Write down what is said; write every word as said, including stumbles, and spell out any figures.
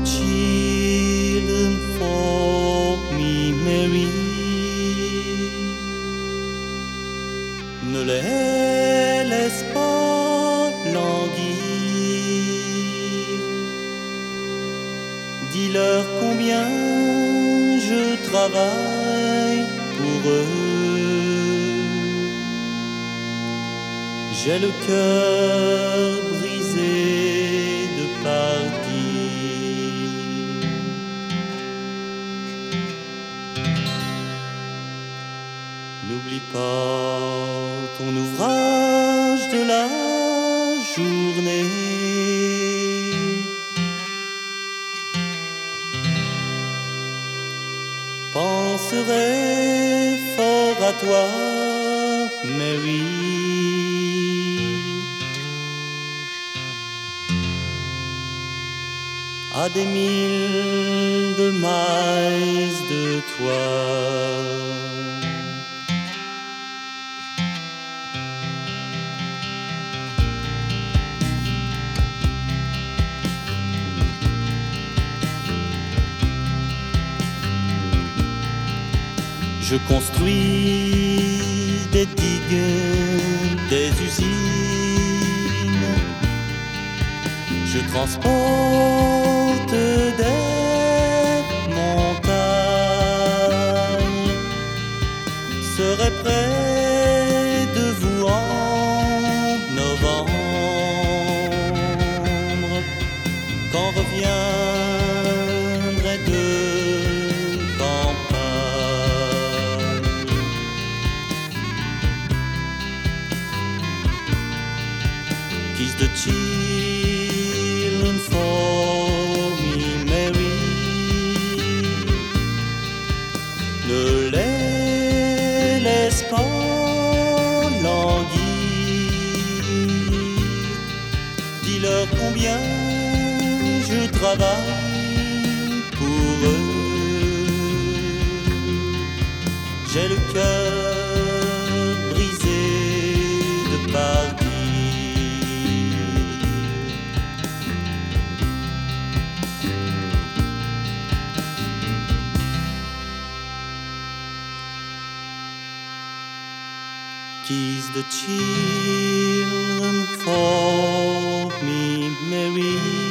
children for me, Mary. Ne les laisse pas languir. Dis-leur combien je travaille pour eux. J'ai le cœur brisé de partir. N'oublie pas ton ouvrage de la journée. Penserai fort à toi, Mary. À des milles de miles de toi. Je construis des digues, des usines. Je transporte des montagnes. Serai près de vous en novembre, quand reviendrai de campagne. Kiss the children for me, Mary. Ne les laisse pas languir. Dis-leur combien je travaille pour eux. J'ai le cœur brisé de partir. Kiss the children for me, Mary.